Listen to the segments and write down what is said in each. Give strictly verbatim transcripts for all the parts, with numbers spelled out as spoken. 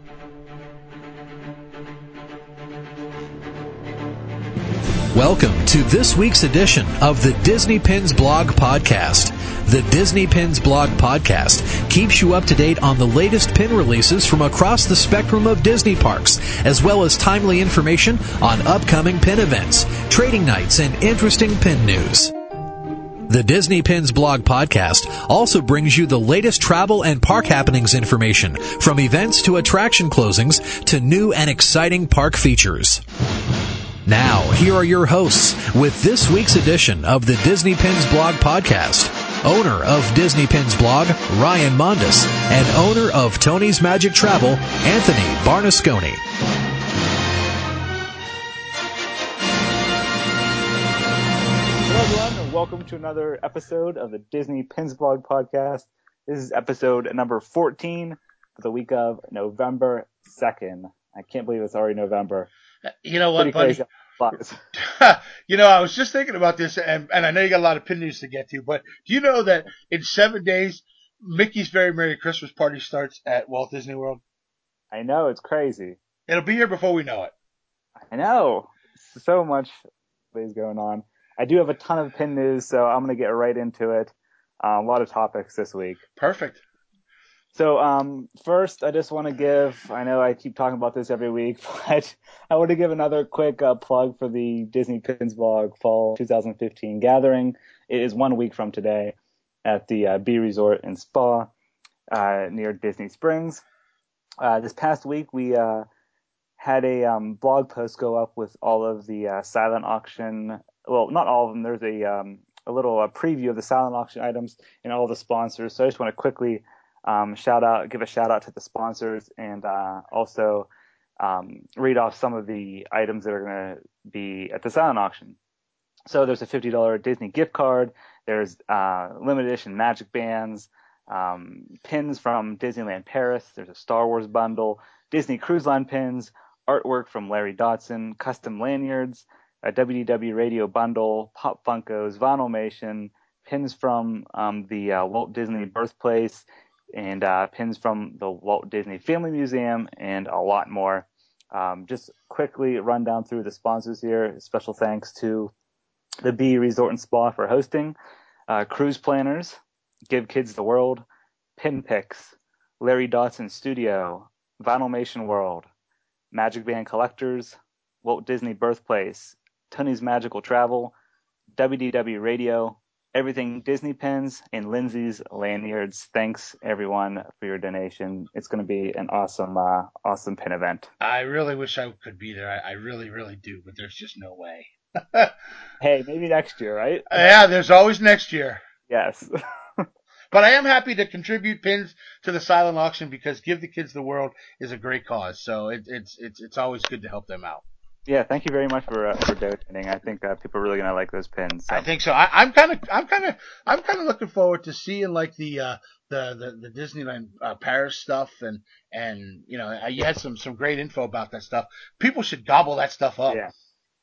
Welcome to this week's edition of the Disney Pins Blog Podcast. The Disney Pins Blog Podcast keeps you up to date on the latest pin releases from across the spectrum of Disney parks, as well as timely information on upcoming pin events, trading nights, and interesting pin news. The Disney Pins Blog Podcast also brings you the latest travel and park happenings information, from events to attraction closings to new and exciting park features. Now, here are your hosts with this week's edition of the Disney Pins Blog Podcast. Owner of Disney Pins Blog, Ryan Mondes, and owner of Tony's Magic Travel, Anthony Barnasconi. Hello, everyone, and welcome to another episode of the Disney Pins Blog Podcast. This is episode number fourteen for the week of November second. I can't believe it's already November. You know what, buddy? You know, I was just thinking about this, and, and I know you got a lot of pin news to get to, but do you know that in seven days, Mickey's Very Merry Christmas Party starts at Walt Disney World? I know, it's crazy. It'll be here before we know it. I know. So much is going on. I do have a ton of pin news, so I'm going to get right into it. Uh, a lot of topics this week. Perfect. So um, first, I just want to give, I know I keep talking about this every week, but I want to give another quick uh, plug for the Disney Pins Blog Fall twenty fifteen gathering. It is one week from today at the uh, B Resort and Spa uh, near Disney Springs. Uh, this past week, we uh, had a um, blog post go up with all of the uh, silent auction, well, not all of them, there's a, um, a little uh, preview of the silent auction items and all the sponsors. So I just want to quickly Um, shout out, give a shout out to the sponsors, and uh, also um, read off some of the items that are going to be at the silent auction. So there's a fifty dollars Disney gift card. There's uh, limited edition Magic Bands, um, pins from Disneyland Paris. There's a Star Wars bundle, Disney Cruise Line pins, artwork from Larry Dotson, custom lanyards, a W D W radio bundle, Pop Funkos, Vinylmation, pins from um, the uh, Walt Disney birthplace, and uh, pins from the Walt Disney Family Museum, and a lot more. Um, just quickly run down through the sponsors here. Special thanks to the B Resort and Spa for hosting, uh, Cruise Planners, Give Kids the World, Pin Picks, Larry Dotson Studio, Vinylmation World, Magic Band Collectors, Walt Disney Birthplace, Tony's Magical Travel, W D W Radio, Everything Disney Pins, and Lindsay's Lanyards. Thanks, everyone, for your donation. It's going to be an awesome, uh, awesome pin event. I really wish I could be there. I, I really, really do, but there's just no way. Hey, maybe next year, right? Yeah, there's always next year. Yes. But I am happy to contribute pins to the silent auction because Give the Kids the World is a great cause. So it, it's it's it's always good to help them out. Yeah, thank you very much for uh, for donating. I think uh, people are really gonna like those pins. So. I think so. I, I'm kind of, I'm kind of, I'm kind of looking forward to seeing like the uh, the, the the Disneyland uh, Paris stuff, and and you know, you had some some great info about that stuff. People should gobble that stuff up. Yeah.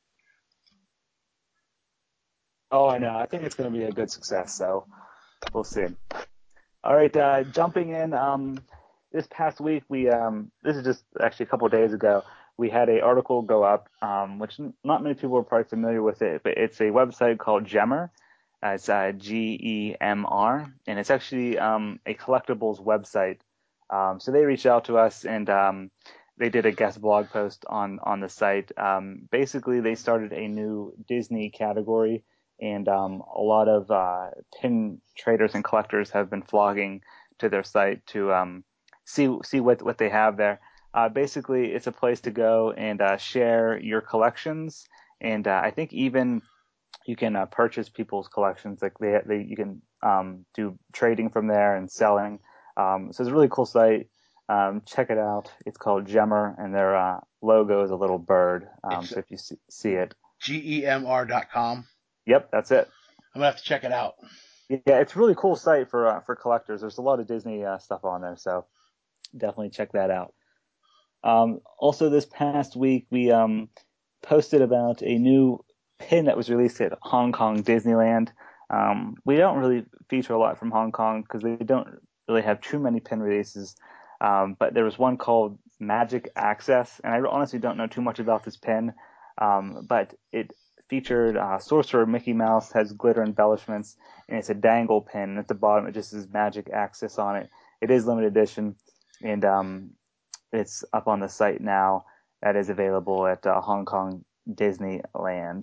Oh, I know. I think it's gonna be a good success. So we'll see. All right, uh, jumping in. Um, this past week, we um, this is just actually a couple of days ago. We had an article go up, um, which not many people are probably familiar with it, but it's a website called Gemr. Uh, it's uh, G E M R, and it's actually um, a collectibles website. Um, so they reached out to us, and um, they did a guest blog post on, on the site. Um, basically, they started a new Disney category, and um, a lot of uh, pin traders and collectors have been flocking to their site to um, see see what, what they have there. Uh, basically, it's a place to go and uh, share your collections, and uh, I think even you can uh, purchase people's collections. Like they, they you can um, do trading from there and selling. Um, so it's a really cool site. Um, check it out. It's called Gemr, and their uh, logo is a little bird. Um, so if you see, see it, G E M R dot com. Yep, that's it. I'm gonna have to check it out. Yeah, it's a really cool site for uh, for collectors. There's a lot of Disney uh, stuff on there, so definitely check that out. Um, also, this past week, we um, posted about a new pin that was released at Hong Kong Disneyland. Um, we don't really feature a lot from Hong Kong because they don't really have too many pin releases. Um, but there was one called Magic Access, and I honestly don't know too much about this pin, um, but it featured uh, Sorcerer Mickey Mouse, has glitter embellishments, and it's a dangle pin. And at the bottom, it just says Magic Access on it. It is limited edition, and um, it's up on the site now. That is available at uh, Hong Kong Disneyland.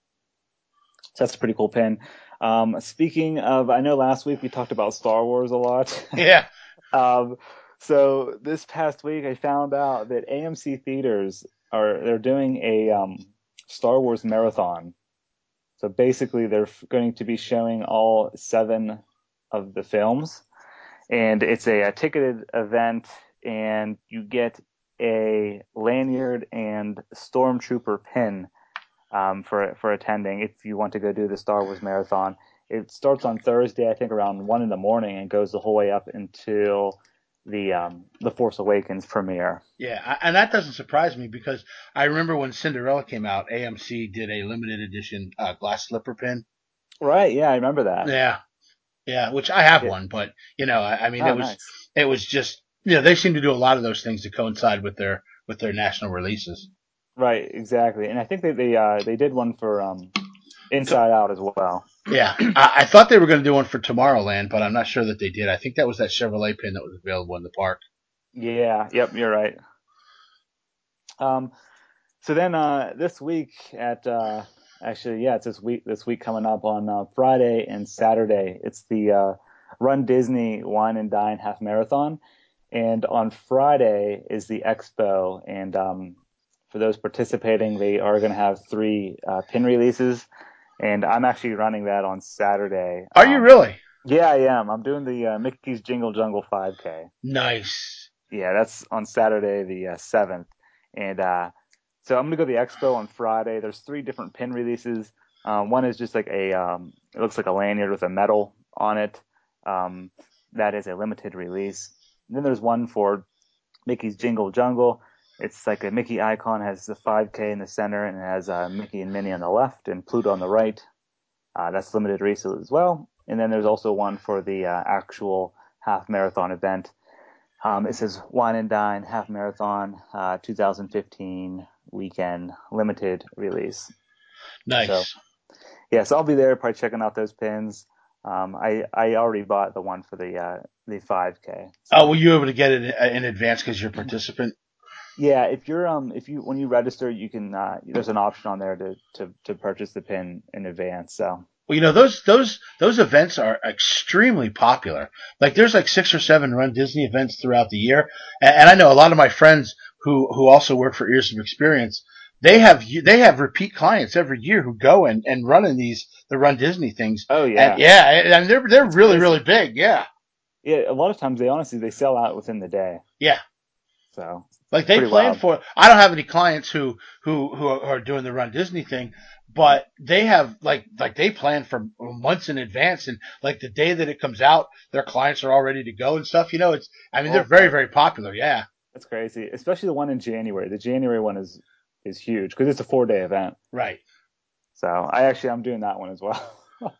So that's a pretty cool pin. Um, speaking of, I know last week we talked about Star Wars a lot. Yeah. um, so this past week I found out that A M C Theaters are they're doing a um, Star Wars marathon. So basically they're going to be showing all seven of the films, and it's a, a ticketed event, and you get a lanyard and Stormtrooper pin um, for for attending if you want to go do the Star Wars marathon. It starts on Thursday, I think, around one in the morning, and goes the whole way up until the um, the Force Awakens premiere. Yeah, and that doesn't surprise me because I remember when Cinderella came out, A M C did a limited edition uh, glass slipper pin. Right? Yeah, I remember that. Yeah, yeah, which I have yeah. one, but you know, I, I mean, oh, it was nice. it was just you know they seem to do a lot of those things to coincide with their with their national releases. Right, exactly, and I think they they uh, they did one for um, Inside Out as well. Yeah, I, I thought they were going to do one for Tomorrowland, but I'm not sure that they did. I think that was that Chevrolet pin that was available in the park. Yeah, yep, you're right. Um, so then uh, this week at uh, actually, yeah, it's this week. This week coming up on uh, Friday and Saturday. It's the uh, Run Disney Wine and Dine Half Marathon, and on Friday is the expo. And um, for those participating, they are going to have three uh, pin releases. And I'm actually running that on Saturday. Are um, you really? Yeah, I am. I'm doing the uh, Mickey's Jingle Jungle five K. Nice. Yeah, that's on Saturday the uh, seventh. And uh, so I'm going to go to the expo on Friday. There's three different pin releases. Uh, one is just like a, um, it looks like a lanyard with a medal on it. Um, that is a limited release. And then there's one for Mickey's Jingle Jungle. It's like a Mickey icon, has the five K in the center, and it has uh, Mickey and Minnie on the left and Pluto on the right. Uh, that's limited release as well. And then there's also one for the uh, actual half marathon event. Um, it says Wine and Dine Half Marathon uh, two thousand fifteen weekend limited release. Nice. So, yeah, so I'll be there probably checking out those pins. Um, I, I already bought the one for the uh, the five K. So. Oh, were you able to get it in advance because you're a participant? Yeah, if you're um if you when you register, you can uh, there's an option on there to, to, to purchase the pin in advance. So. Well, you know those those those events are extremely popular. Like there's like six or seven Run Disney events throughout the year, and, and I know a lot of my friends who who also work for Ears of Experience. They have they have repeat clients every year who go and, and run in these the Run Disney things. Oh yeah, and, yeah, and they're they're That's really crazy. really big. Yeah, yeah. A lot of times they honestly they sell out within the day. Yeah. So like they plan wild. for. I don't have any clients who who who are doing the Run Disney thing, but they have like like they plan for months in advance, and like the day that it comes out, their clients are all ready to go and stuff. You know, it's I mean oh, they're very very popular. Yeah, that's crazy, especially the one in January. The January one is is huge because it's a four day event. Right. So I actually I'm doing that one as well.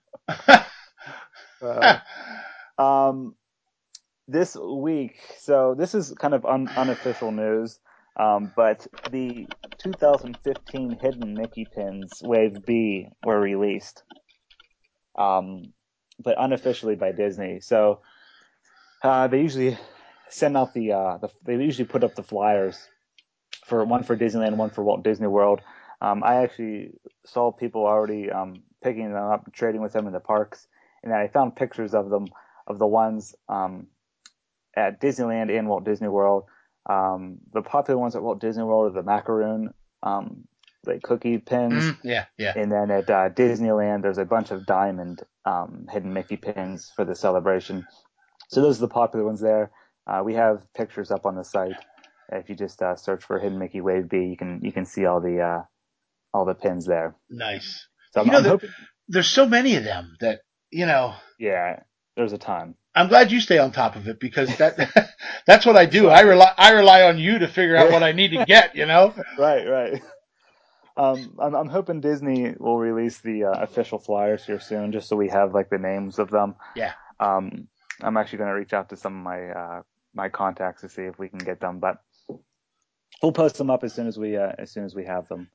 uh, um. This week, so this is kind of un- unofficial news, um, but the two thousand fifteen Hidden Mickey Pins Wave B were released, um, but unofficially by Disney. So uh, they usually send out the, uh, the, they usually put up the flyers for one for Disneyland, one for Walt Disney World. Um, I actually saw people already um, picking them up, trading with them in the parks, and I found pictures of them, of the ones um, at Disneyland and Walt Disney World. Um, the popular ones at Walt Disney World are the macaroon, um, like cookie pins. Mm, yeah, yeah. And then at uh, Disneyland, there's a bunch of diamond um, hidden Mickey pins for the celebration. So those are the popular ones there. Uh, we have pictures up on the site. If you just uh, search for Hidden Mickey Wave B, you can you can see all the uh, all the pins there. Nice. So you I'm, know, I'm there, hoping... there's so many of them that you know. Yeah, there's a ton. I'm glad you stay on top of it because that that's what I do. I rely I rely on you to figure out what I need to get, you know? Right, right. Um, I'm, I'm hoping Disney will release the uh, official flyers here soon, just so we have like the names of them. Yeah. Um, I'm actually going to reach out to some of my uh, my contacts to see if we can get them, but we'll post them up as soon as we uh, as soon as we have them.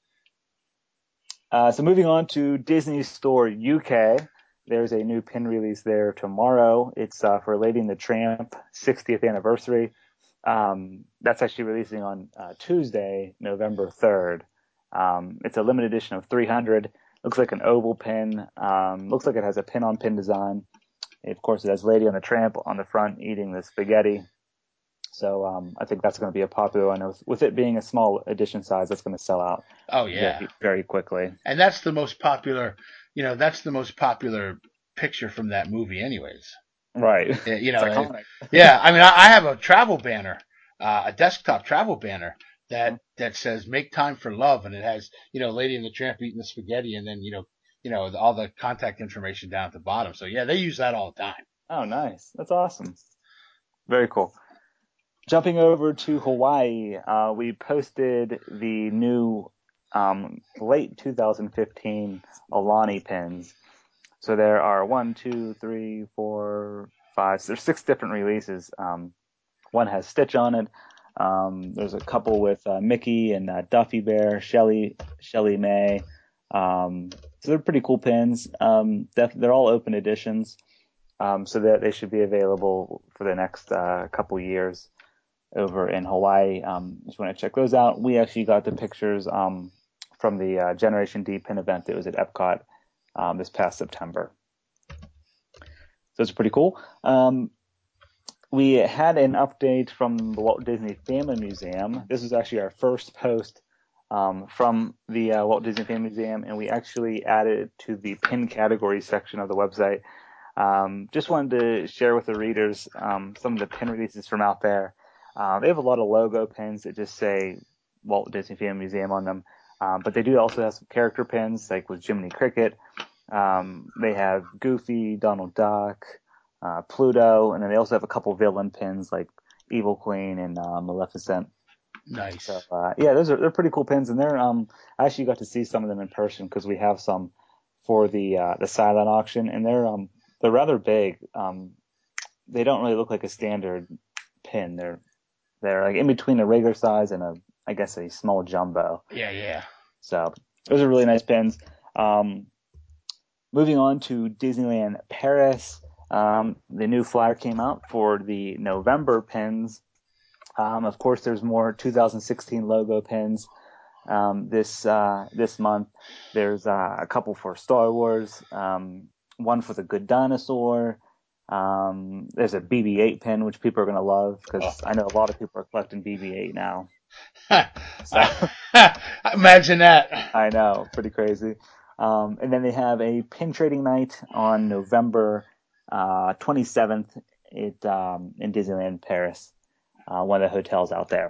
Uh, so moving on to Disney Store U K, there's a new pin release there tomorrow. It's uh, for Lady and the Tramp sixtieth anniversary. Um, that's actually releasing on uh, Tuesday, November third. Um, it's a limited edition of three hundred. Looks like an oval pin. Um, looks like it has a pin-on-pin design. Of course, it has Lady on the Tramp on the front eating the spaghetti. So um, I think that's going to be a popular one. With, with it being a small edition size, that's going to sell out. Oh yeah, very, very quickly. And that's the most popular. You know, that's the most popular picture from that movie, anyways. Right. You know. It, yeah. I mean, I, I have a travel banner, uh, a desktop travel banner that that says "Make time for love," and it has you know Lady and the Tramp eating the spaghetti, and then you know you know all the contact information down at the bottom. So yeah, they use that all the time. Oh, nice. That's awesome. Very cool. Jumping over to Hawaii, uh, we posted the new um, late two thousand fifteen Aulani pins. So there are one, two, three, four, five. So there's six different releases. Um, one has Stitch on it. Um, there's a couple with uh, Mickey and uh, Duffy Bear, Shelly, Shelly May. Um, so they're pretty cool pins. Um, def- they're all open editions, um, so that they should be available for the next uh, couple years over in Hawaii. Um, just want to check those out. We actually got the pictures um, from the uh, Generation D pin event that was at Epcot um, this past September. So it's pretty cool. Um, we had an update from the Walt Disney Family Museum. This was actually our first post um, from the uh, Walt Disney Family Museum, and we actually added it to the pin category section of the website. Um, just wanted to share with the readers um, some of the pin releases from out there. Uh, they have a lot of logo pins that just say Walt Disney Family Museum on them, um, but they do also have some character pins, like with Jiminy Cricket. Um, they have Goofy, Donald Duck, uh, Pluto, and then they also have a couple villain pins like Evil Queen and uh, Maleficent. Nice. So uh, yeah, those are they're pretty cool pins, and they're um I actually got to see some of them in person because we have some for the uh, the silent auction, and they're um they're rather big. Um, they don't really look like a standard pin. They're They're like in between a regular size and a, I guess, a small jumbo. Yeah, yeah. So those are really nice pins. Um, moving on to Disneyland Paris, um, the new flyer came out for the November pins. Um, of course, there's more two thousand sixteen logo pins um, this uh, this month. There's uh, a couple for Star Wars, um, one for the Good Dinosaur. Um, there's a B B eight pin, which people are going to love because oh. I know a lot of people are collecting B B eight now. So, imagine that. I know, pretty crazy. Um, and then they have a pin trading night on November uh, twenty-seventh at, um, in Disneyland Paris, uh, one of the hotels out there.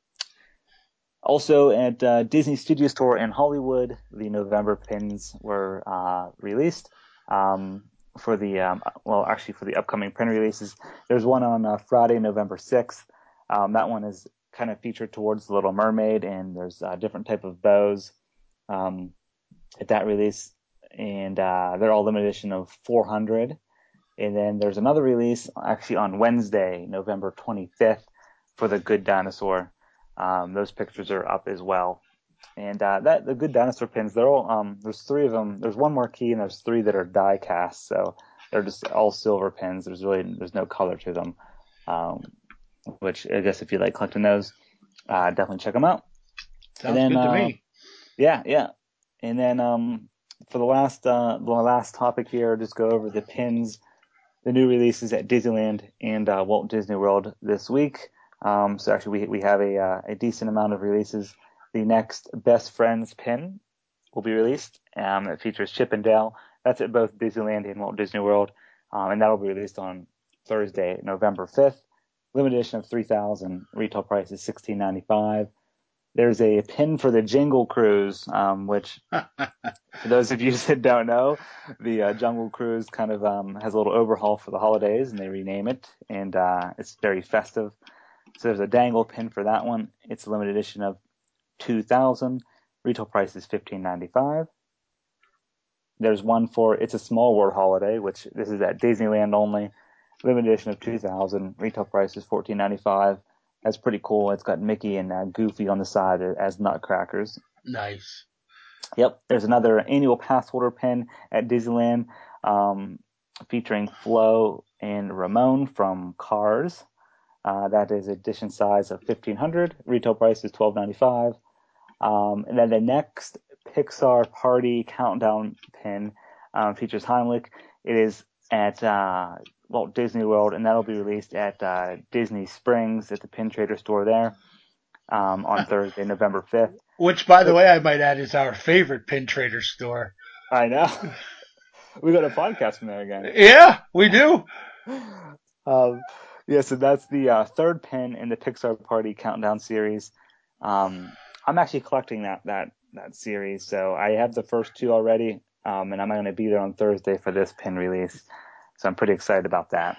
Also at uh, Disney Studio Store in Hollywood, the November pins were uh, released. Um, for the, um, well, actually for the upcoming pin releases. There's one on uh, Friday, November sixth. Um, that one is kind of featured towards the Little Mermaid, and there's a different type of bows um, at that release. And uh, they're all limited edition of four hundred. And then there's another release actually on Wednesday, November twenty-fifth, for the Good Dinosaur. Um, those pictures are up as well. And uh, that the Good Dinosaur pins, they're all um, there's three of them. There's one marquee and there's three that are die cast, so they're just all silver pins. There's really there's no color to them, um, which I guess if you like collecting those, uh, definitely check them out. Sounds then, good to uh, me. Yeah, yeah. And then um, for the last uh, the last topic here, just go over the pins, the new releases at Disneyland and uh, Walt Disney World this week. Um, so actually, we we have a uh, a decent amount of releases. The next Best Friends pin will be released. Um, it features Chip and Dale. That's at both Disneyland and Walt Disney World. Um, and that will be released on Thursday, November fifth. Limited edition of three thousand. Retail price is sixteen ninety-five. There's a pin for the Jingle Cruise, um, which, for those of you that don't know, the uh, Jungle Cruise kind of um, has a little overhaul for the holidays, and they rename it, and uh, it's very festive. So there's a dangle pin for that one. It's a limited edition of two thousand. Retail price is fifteen ninety-five. There's one for It's a Small World holiday, which this is at Disneyland only. limited edition of two thousand. Retail price is fourteen ninety-five. That's pretty cool. It's got Mickey and uh, Goofy on the side as nutcrackers. Nice. Yep. There's another annual pass holder pin at Disneyland um, featuring Flo and Ramon from Cars. Uh, that is edition size of fifteen hundred. Retail price is twelve ninety-five. Um, and then the next Pixar Party Countdown pin um, features Heimlich. It is at uh, Walt Disney World, and that'll be released at uh, Disney Springs at the Pin Trader store there um, on Thursday, November fifth. Which, by the way, I might add, is our favorite Pin Trader store. I know. We got a podcast from there again. Yeah, we do. Um, yeah, so that's the uh, third pin in the Pixar Party Countdown series. Um, I'm actually collecting that that that series, so I have the first two already, um, and I'm going to be there on Thursday for this pin release. So I'm pretty excited about that.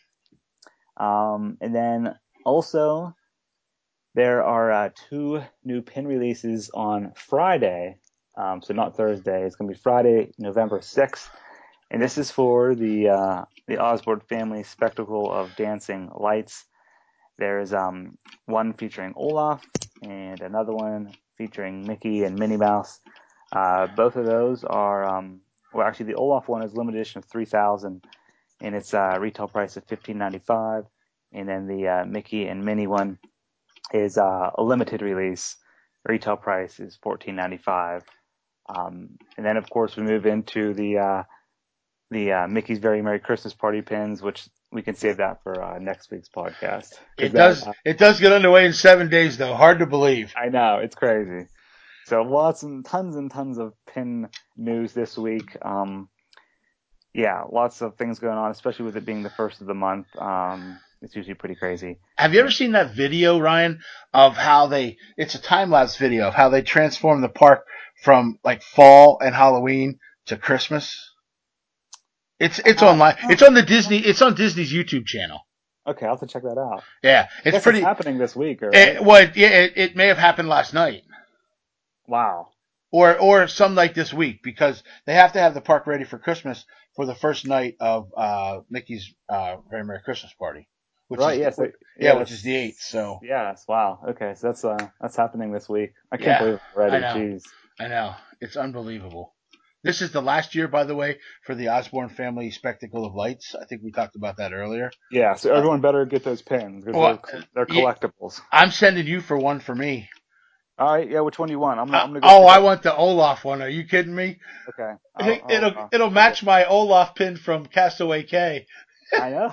Um, and then also, there are uh, two new pin releases on Friday. Um, so not Thursday. It's going to be Friday, November sixth. And this is for the uh, the Osborne family spectacle of dancing lights. There's um, one featuring Olaf and another one featuring Mickey and Minnie Mouse. Uh, both of those are, um, well, actually the Olaf one is limited edition of three thousand, and its uh, retail price is fifteen ninety-five. And then the uh, Mickey and Minnie one is uh, a limited release. Retail price is fourteen ninety-five. Um, and then of course we move into the uh, the uh, Mickey's Very Merry Christmas Party pins, which we can save that for uh, next week's podcast. It does. That, uh, it does get underway in seven days, though. Hard to believe. I know, it's crazy. So lots and tons and tons of pin news this week. Um, yeah, lots of things going on, especially with it being the first of the month. Um, it's usually pretty crazy. Have you ever seen that video, Ryan, of how they? It's a time lapse video of how they transform the park from like fall and Halloween to Christmas. It's it's uh, online. It's on the Disney. It's on Disney's YouTube channel. Okay, I'll have to check that out. Yeah, it's pretty. It's happening this week, or right? It, well, yeah, it, it may have happened last night. Wow. Or or some night this week, because they have to have the park ready for Christmas for the first night of uh, Mickey's uh, Very Merry Christmas Party. Which right. Is, yes. yeah, yeah, which is the eighth. So. Yes. Wow. Okay. So that's uh that's happening this week. I can't yeah, believe it's already. I know. Jeez. I know. It's unbelievable. This is the last year, by the way, for the Osborne family spectacle of lights. I think we talked about that earlier. Yeah, so everyone better get those pins because well, they're, they're collectibles. Yeah, I'm sending you for one for me. All right, yeah. Which one do you want? I'm gonna. I'm gonna go oh, I want the Olaf one. Are you kidding me? Okay. I'll, I'll, it'll uh, it'll match okay. my Olaf pin from Castaway K. I know.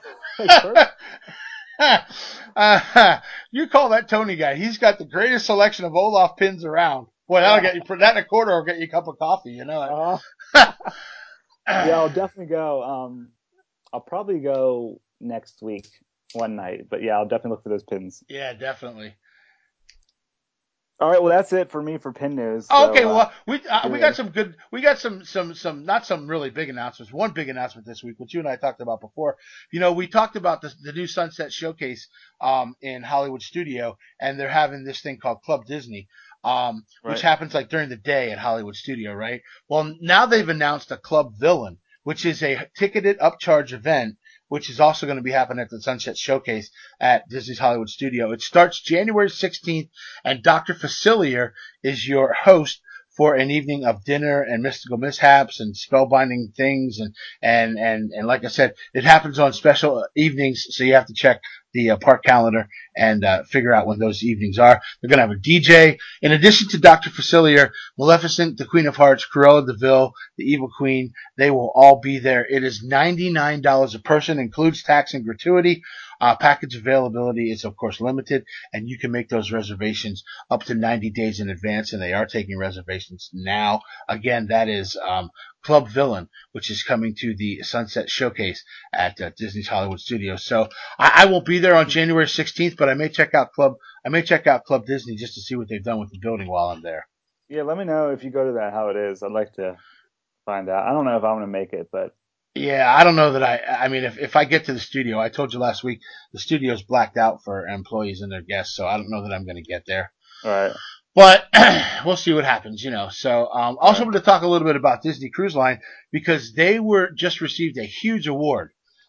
uh, you call that Tony guy? He's got the greatest selection of Olaf pins around. Boy, that'll get you for that and a quarter. Or get you a cup of coffee. You know. Uh, yeah, I'll definitely go. Um, I'll probably go next week one night, but yeah, I'll definitely look for those pins. Yeah, definitely. All right, well that's it for me for pin news. So, okay, uh, well we uh, we got some good, we got some some some not some really big announcements. One big announcement this week, which you and I talked about before. You know, we talked about the, the new Sunset Showcase um, in Hollywood Studio, and they're having this thing called Club Disney, um, which right. happens like during the day at Hollywood Studio, right? Well, now they've announced a Club Villain, which is a ticketed upcharge event, which is also going to be happening at the Sunset Showcase at Disney's Hollywood Studio. It starts January sixteenth, and Doctor Facilier is your host for an evening of dinner and mystical mishaps and spellbinding things. And, and, and, and like I said, it happens on special evenings, so you have to check the uh, park calendar and uh, figure out when those evenings are. They're going to have a D J. In addition to Doctor Facilier, Maleficent, the Queen of Hearts, Cruella de Vil, the Evil Queen, they will all be there. It is ninety-nine dollars a person, includes tax and gratuity. Uh, package availability is, of course, limited, and you can make those reservations up to ninety days in advance, and they are taking reservations now. Again, that is um, Club Villain, which is coming to the Sunset Showcase at uh, Disney's Hollywood Studios. So I, I won't be there on January sixteenth, but I may check out Club. I may check out Club Disney just to see what they've done with the building while I'm there. Yeah, let me know if you go to that how it is. I'd like to find out. I don't know if I'm going to make it, but. Yeah, I don't know that I, I mean, if, if I get to the studio, I told you last week, the studio's blacked out for employees and their guests, so I don't know that I'm going to get there. All right. But we'll see what happens, you know. So, um, also right. want to talk a little bit about Disney Cruise Line because they were just received a huge award.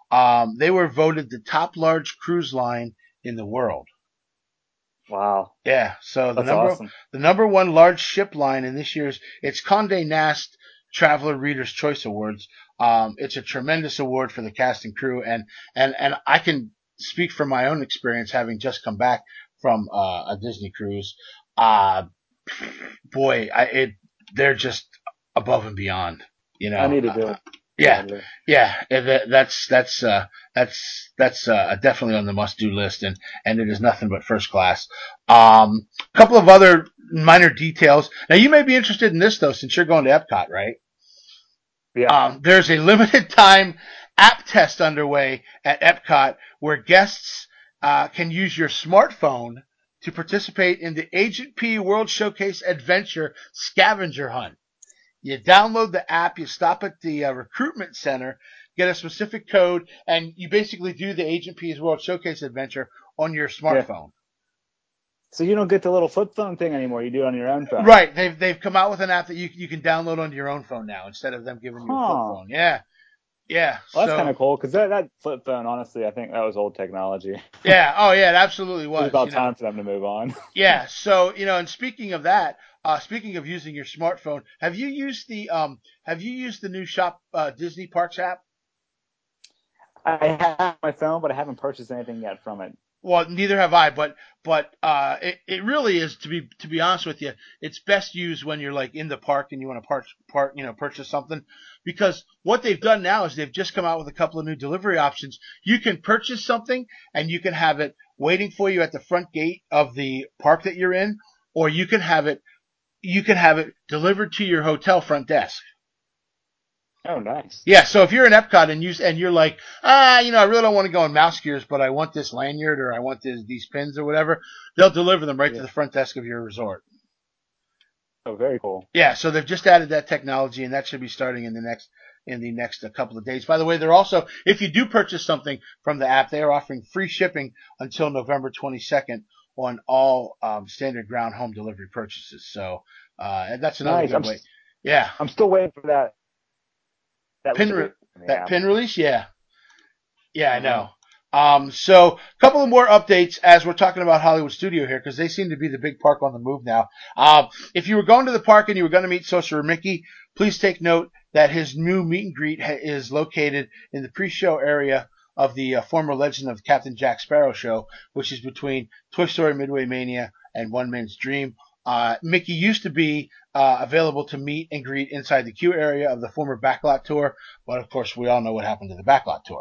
Um, they were voted the top large cruise line in the world. Wow. Yeah. So the That's number awesome. the number one large ship line in this year's it's Condé Nast Traveler Reader's Choice Awards. Um, it's a tremendous award for the cast and crew, and and and I can speak from my own experience, having just come back from uh, a Disney cruise. Uh, boy, I, it they're just above and beyond. You know, I need to do uh, it. yeah, Badly. yeah. That, that's that's uh, that's that's uh, definitely on the must-do list, and and it is nothing but first class. Um, a couple of other minor details. Now, you may be interested in this though, since you're going to Epcot, right? Yeah. Um, there's a limited time app test underway at Epcot where guests uh, can use your smartphone to participate in the Agent P World Showcase Adventure Scavenger Hunt. You download the app, you stop at the uh, recruitment center, get a specific code, and you basically do the Agent P's World Showcase Adventure on your smartphone. Yeah. So you don't get the little flip phone thing anymore. You do it on your own phone. Right. They've they've come out with an app that you you can download onto your own phone now instead of them giving you a flip Huh. phone. Yeah. Yeah. Well, that's so, kind of cool because that, that flip phone, honestly, I think that was old technology. Yeah. Oh, yeah. It absolutely was. It was about you time know. for them to move on. Yeah. So you know, and speaking of that, uh, speaking of using your smartphone, have you used the um have you used the new Shop uh, Disney Parks app? I have my phone, but I haven't purchased anything yet from it. Well, neither have I, but but uh, it it really is to be to be honest with you, it's best used when you're like in the park and you want to part part you know purchase something, because what they've done now is they've just come out with a couple of new delivery options. You can purchase something and you can have it waiting for you at the front gate of the park that you're in, or you can have it you can have it delivered to your hotel front desk. Oh, nice. Yeah, so if you're in Epcot and you and you're like, ah, you know, I really don't want to go in mouse gears, but I want this lanyard or I want this, these pins or whatever, they'll deliver them right Yeah. to the front desk of your resort. Oh, very cool. Yeah, so they've just added that technology, and that should be starting in the next in the next uh, couple of days. By the way, they're also, if you do purchase something from the app, they are offering free shipping until November twenty-second on all um, standard ground home delivery purchases. So uh, and that's another Nice. good I'm, way. Yeah, I'm still waiting for that. That pin re- re- that yeah. pin release, yeah. Yeah, I Uh-huh. know. Um, so a couple of more updates as we're talking about Hollywood Studio here, because they seem to be the big park on the move now. Uh, if you were going to the park and you were going to meet Sorcerer Mickey, please take note that his new meet and greet ha- is located in the pre-show area of the uh, former Legend of Captain Jack Sparrow show, which is between Toy Story Midway Mania and One Man's Dream. Uh, Mickey used to be uh, available to meet and greet inside the queue area of the former Backlot Tour, but of course we all know what happened to the Backlot Tour.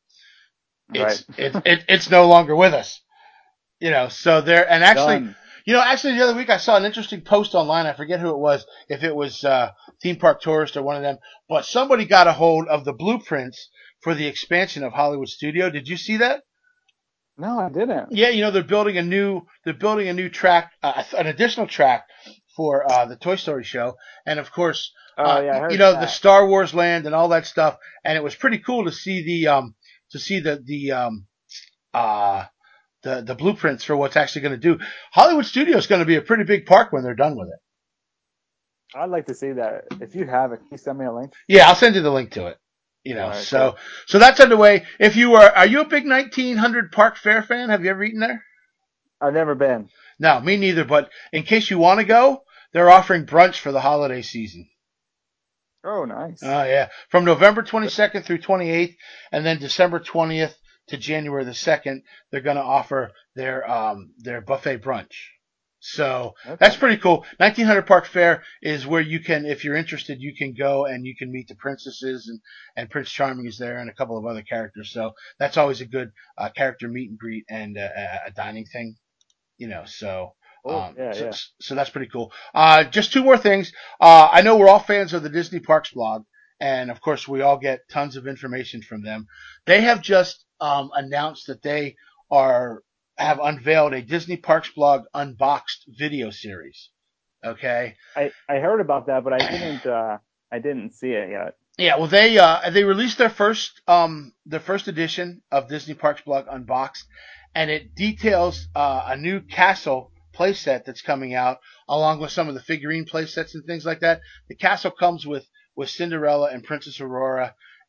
It's Right. it's it, it's no longer with us, you know. So there, and actually, Done. you know, actually the other week I saw an interesting post online. I forget who it was, if it was uh, Theme Park Tourist or one of them, but somebody got a hold of the blueprints for the expansion of Hollywood Studio. Did you see that? No, I didn't. Yeah, you know they're building a new they're building a new track, uh, an additional track for uh, the Toy Story show, and of course, Oh, uh, yeah, I heard you know that. the Star Wars land and all that stuff. And it was pretty cool to see the um to see the the um uh the the blueprints for what's actually going to do. Hollywood Studios is going to be a pretty big park when they're done with it. I'd like to see that. If you have it, can you send me a link? Yeah, I'll send you the link to it. You know, All right, so cool. so that's underway. If you are, are you a big nineteen hundred Park Fair fan? Have you ever eaten there? I've never been. No, me neither. But in case you want to go, they're offering brunch for the holiday season. Oh, nice. Oh yeah, from November twenty-second through twenty-eighth, and then December twentieth to January the second, they're going to offer their um their buffet brunch. So Okay. that's pretty cool. nineteen hundred Park Fair is where you can, if you're interested, you can go and you can meet the princesses, and, and Prince Charming is there and a couple of other characters. So that's always a good uh, character meet and greet and uh, a dining thing, you know. So Oh, um, yeah, so, yeah. so that's pretty cool. Uh, just two more things. Uh, I know we're all fans of the Disney Parks blog, and of course we all get tons of information from them. They have just um, announced that they are have unveiled a Disney Parks blog unboxed video series. Okay. I, I heard about that, but I didn't uh I didn't see it yet. Yeah, well, they uh, they released their first um their first edition of Disney Parks blog unboxed, and it details uh, a new castle playset that's coming out, along with some of the figurine playsets and things like that. The castle comes with with Cinderella and Princess Aurora,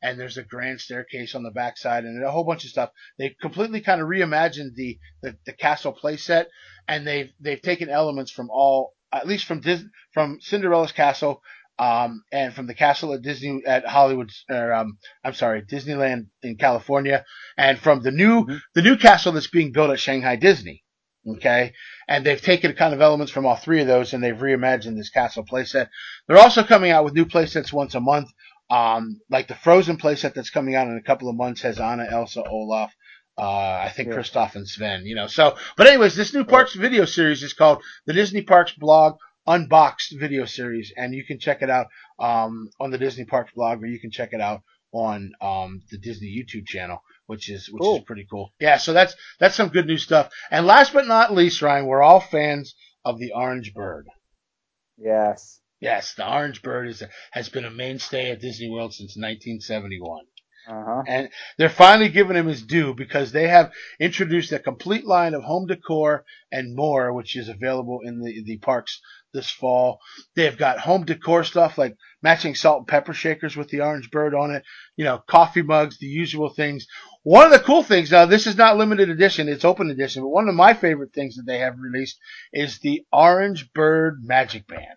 and there's a grand staircase on the backside and a whole bunch of stuff. They've completely kind of reimagined the, the, the castle playset, and they've they've taken elements from all, at least from Dis, from Cinderella's castle, um, and from the castle at Disney at Hollywood, or um, I'm sorry, Disneyland in California, and from the new Mm-hmm. the new castle that's being built at Shanghai Disney. Okay, and they've taken kind of elements from all three of those, and they've reimagined this castle playset. They're also coming out with new playsets once a month, um, like the Frozen playset that's coming out in a couple of months has Anna, Elsa, Olaf, uh, I think Yeah. Kristoff and Sven. You know, so but anyways, this new Parks video series is called the Disney Parks Blog Unboxed Video Series, and you can check it out um, on the Disney Parks blog, or you can check it out on um, the Disney YouTube channel, which is which Cool. is pretty cool. Yeah, so that's that's some good new stuff. And last but not least, Ryan, we're all fans of the Orange Bird. Yes. Yes, the Orange Bird is a, has been a mainstay at Disney World since nineteen seventy-one. Uh-huh. And they're finally giving him his due because they have introduced a complete line of home decor and more, which is available in the, the parks this fall. They've got home decor stuff like matching salt and pepper shakers with the Orange Bird on it, you know, coffee mugs, the usual things. One of the cool things, now this is not limited edition, it's open edition, but one of my favorite things that they have released is the Orange Bird Magic Band.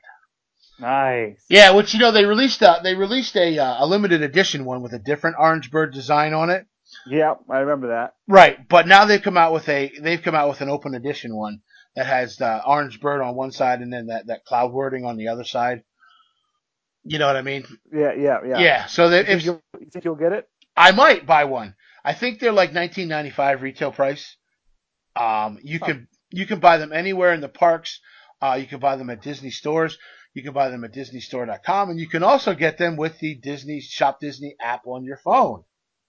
Nice. Yeah, which, you know, they released a, they released a, uh, a limited edition one with a different Orange Bird design on it. Yeah, I remember that. Right, but now they've come out with a, they've come out with an open edition one that has the Orange Bird on one side and then that, that cloud wording on the other side. You know what I mean? Yeah, yeah, yeah. Yeah, so that You think, if, you'll, you think you'll get it? I might buy one. I think they're like nineteen ninety-five retail price. Um, you Huh. can, you can buy them anywhere in the parks. Uh, you can buy them at Disney stores. You can buy them at Disney Store dot com, and you can also get them with the Disney Shop Disney app on your phone.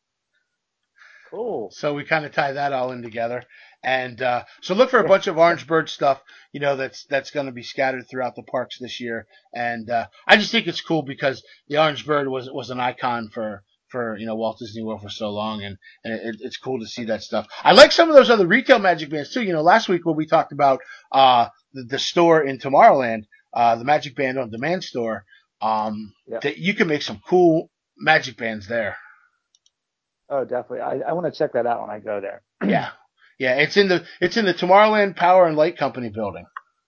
Cool. So we kind of tie that all in together. And uh, so look for a bunch of Orange Bird stuff, you know, that's that's going to be scattered throughout the parks this year. And uh, I just think it's cool because the Orange Bird was was an icon for for you know Walt Disney World for so long, and, and it, it's cool to see that stuff. I like some of those other retail Magic Bands too. You know, last week when we talked about uh, the, the store in Tomorrowland, uh, the Magic Band on Demand store, um, Yeah. that you can make some cool Magic Bands there. Oh, definitely. I, I want to check that out when I go there. Yeah. Yeah, it's in the it's in the Tomorrowland Power and Light Company building.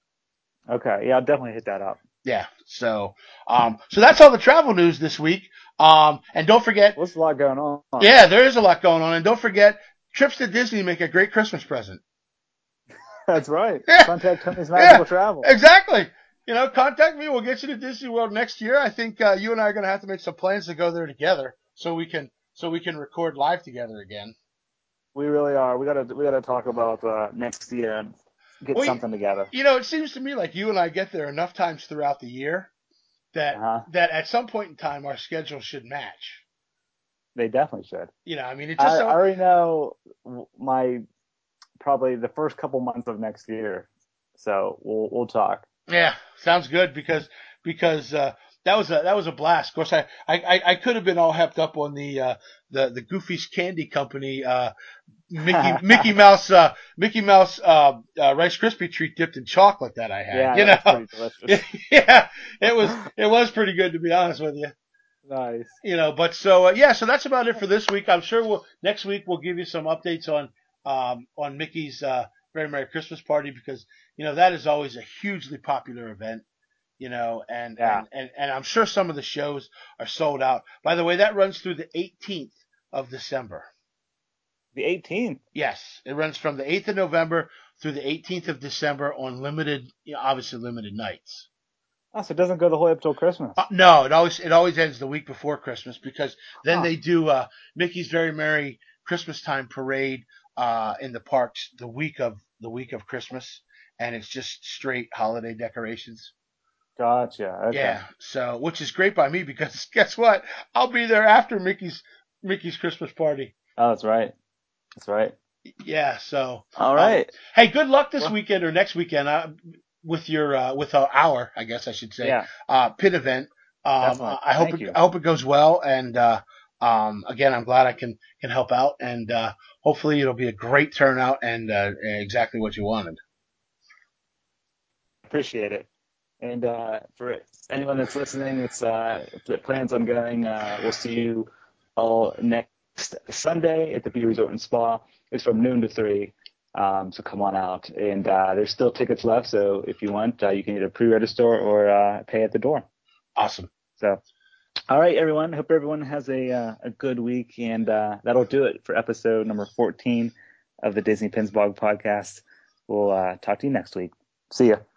Okay. Yeah, I'll definitely hit that up. Yeah. So um so that's all the travel news this week. Um and don't forget What's a lot going on? Yeah, there is a lot going on, and don't forget trips to Disney make a great Christmas present. That's right. Yeah. Contact Tony's Magical Yeah, Travel. Exactly. You know, contact me. We'll get you to Disney World next year. I think uh, you and I are going to have to make some plans to go there together, so we can so we can record live together again. We really are. We gotta we gotta talk about uh, next year and get Well, something together. You know, it seems to me like you and I get there enough times throughout the year that Uh-huh. that at some point in time our schedule should match. They definitely should. You know, I mean, it just I, so, I already know my probably the first couple months of next year, so we'll we'll talk. Yeah, sounds good because because uh, that was a that was a blast. Of course, I I, I could have been all hepped up on the uh, the the Goofy's Candy Company uh, Mickey Mickey Mouse uh, Mickey Mouse uh, uh, Rice Krispie treat dipped in chocolate that I had. Yeah, you that's know, pretty delicious. yeah, it was it was pretty good to be honest with you. Nice. You know, but so uh, yeah, so that's about it for this week. I'm sure we'll next week we'll give you some updates on um, on Mickey's uh, Very Merry Christmas Party because you know that is always a hugely popular event. You know, and, Yeah. and, and, and I'm sure some of the shows are sold out. By the way, that runs through the eighteenth of December. The eighteenth. Yes, it runs from the eighth of November through the eighteenth of December on limited, you know, obviously limited nights. Oh, so it doesn't go the whole way up till Christmas. Uh, no, it always it always ends the week before Christmas because then Huh. they do uh, Mickey's Very Merry Christmas Time Parade uh, in the parks the week of the week of Christmas, and it's just straight holiday decorations. Gotcha. Okay. Yeah, so which is great by me because guess what? I'll be there after Mickey's Mickey's Christmas party. Oh, that's right. That's right. Yeah, so All right. Um, hey, good luck this Well, weekend or next weekend uh, with your uh, with our, our I guess I should say Yeah. uh, pit event. Um, Definitely. I hope Thank it, you. I hope it goes well, and uh, um, again, I'm glad I can can help out, and uh, hopefully it'll be a great turnout and uh, exactly what you wanted. Appreciate it. And uh, for anyone that's listening, it's uh, that plans on going, uh, we'll see you all next Sunday at the Beach Resort and Spa. It's from noon to three. Um, so come on out. And uh, there's still tickets left. So if you want, uh, you can either pre-register or uh, pay at the door. Awesome. So, all right, everyone. Hope everyone has a uh, a good week. And uh, that'll do it for episode number fourteen of the Disney Pins Blog podcast. We'll uh, talk to you next week. See ya.